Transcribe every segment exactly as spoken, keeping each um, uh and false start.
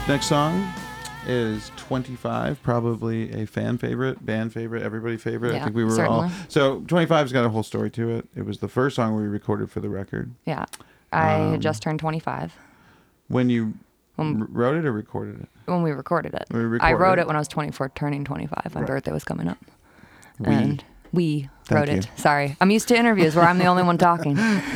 Next song is twenty-five, probably a fan favorite, band favorite, everybody favorite. Yeah, I think we were certainly. all. So twenty-five's got a whole story to it. It was the first song we recorded for the record. Yeah. I Um, had just turned twenty-five When you Um, r- wrote it or recorded it? when we recorded it. We I recorded wrote it. it when I was twenty-four, turning twenty-five. My Right. birthday was coming up. We. And we Thank wrote you. it. Sorry. I'm used to interviews where I'm the only one talking.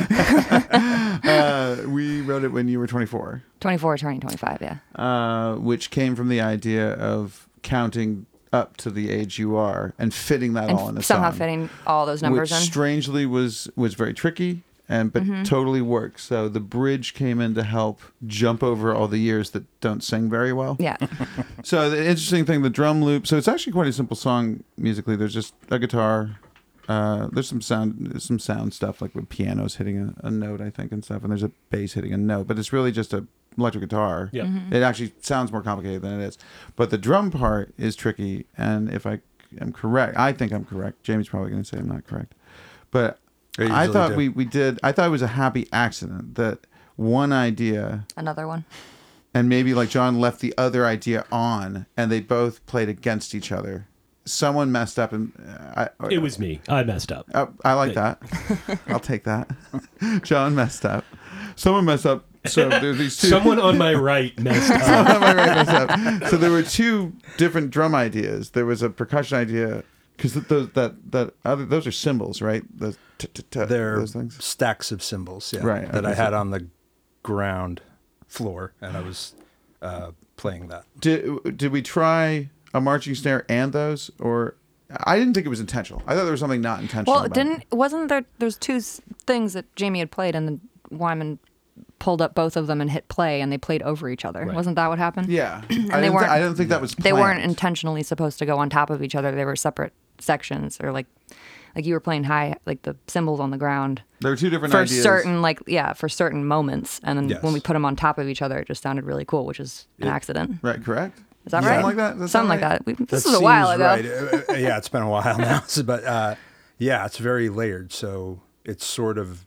uh, we wrote it when you were twenty-four, twenty-four, turning twenty-five, yeah. uh, which came from the idea of counting up to the age you are and fitting that And all in a somehow song. fitting all those numbers which in. strangely was was very tricky and but Mm-hmm. totally worked. So the bridge came in to help jump over all the years that don't sing very well. Yeah. So the interesting thing, the drum loop. So it's actually quite a simple song musically. There's just a guitar. Uh, there's some sound, there's some sound stuff like with pianos hitting a, a note, I think, and stuff. And there's a bass hitting a note, but it's really just a electric guitar. Yeah. Mm-hmm. It actually sounds more complicated than it is. But the drum part is tricky. And if I am correct, I think I'm correct. Jamie's probably going to say I'm not correct. But I I usually thought do. we, we did, I thought it was a happy accident that one idea Another one. and maybe like John left the other idea on and they both played against each other. Someone messed up and uh, I, It was me. I messed up. uh, I like that. I'll take that. John messed up. Someone messed up. So there's these two. Someone on my right messed up. Am I right, messed up? So there were two different drum ideas. There was a percussion idea because those that that other those are cymbals, right? The t- t- t- They're those things. stacks of cymbals, yeah, Right, that okay, I had so- on the ground floor, and I was uh, playing that. Did did we try a marching snare and those, or I didn't think it was intentional. I thought there was something not intentional. Well, about it. didn't wasn't there? There's two s- things that Jamie had played, and then Wyman pulled up both of them and hit play, and they played over each other. Right. Wasn't that what happened? Yeah, I they didn't. Th- weren't- I don't think that was. They weren't planned. intentionally supposed to go on top of each other. They were separate sections, or like, like you were playing high, like the cymbals on the ground There were two different for ideas. certain, like yeah, for certain moments, and then Yes. when we put them on top of each other, it just sounded really cool, which is an accident. Right. Correct. Is that Yeah. right? Something like that? Does that Something sound like right? that. We, this That was a while seems ago. right. Uh, uh, yeah, it's been a while now, so, but uh, yeah, it's very layered. So it's sort of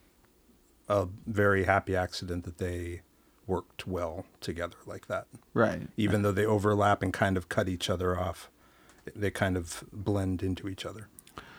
a very happy accident that they worked well together like that. Right. Even though they overlap and kind of cut each other off, they kind of blend into each other.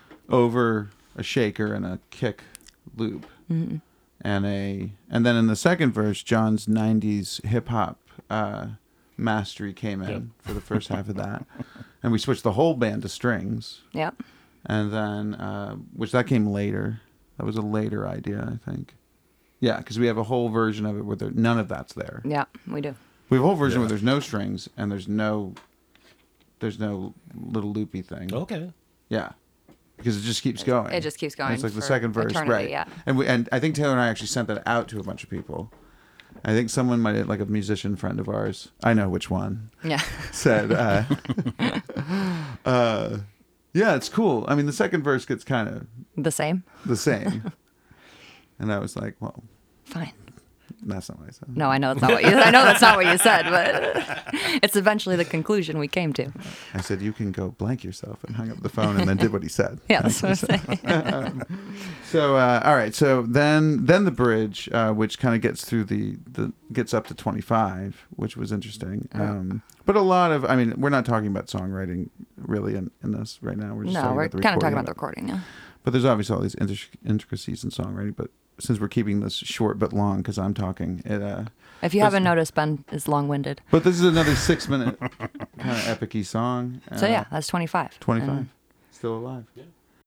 Over a shaker and a kick loop, Mm-hmm. and a and then in the second verse, John's nineties hip hop uh, mastery came in Yep. for the first half of that, and we switched the whole band to strings, Yeah. and then uh, which that came later. That was a later idea, I think. Yeah, because we have a whole version of it where there, none of that's there. Yeah, we do. We have a whole version Yeah. where there's no strings and there's no there's no little loopy thing. Okay. Yeah. Because it just keeps going. It just keeps And going it's like the for second verse, eternity, right? yeah. And we, and I think Taylor and I actually sent that out to a bunch of people. I think someone might like a musician friend of ours. I know which one Yeah. said, uh, uh, "Yeah, it's cool." I mean, the second verse gets kind of The same. the same, and I was like, "Well, Fine. that's not what I said." No, I know that's not what you. I know that's not what you said, but it's eventually the conclusion we came to. I said, "You can go blank yourself," and hung up the phone, and then did what he said. Yeah, that's what I'm saying. So uh, all right, so then then the bridge, uh, which kind of gets through the, the gets up to twenty-five, which was interesting. Um, but a lot of, I mean, we're not talking about songwriting really in, in this right now. We're just No, talking we're about the kind of talking recording about the recording. Yeah. But there's obviously all these intric- intricacies in songwriting. But since we're keeping this short but long because I'm talking, it. Uh, If you But- haven't noticed, Ben is long-winded. but this is another six minute kind of epic-y song. So Uh, yeah, that's twenty-five. twenty-five, And still alive. Yeah.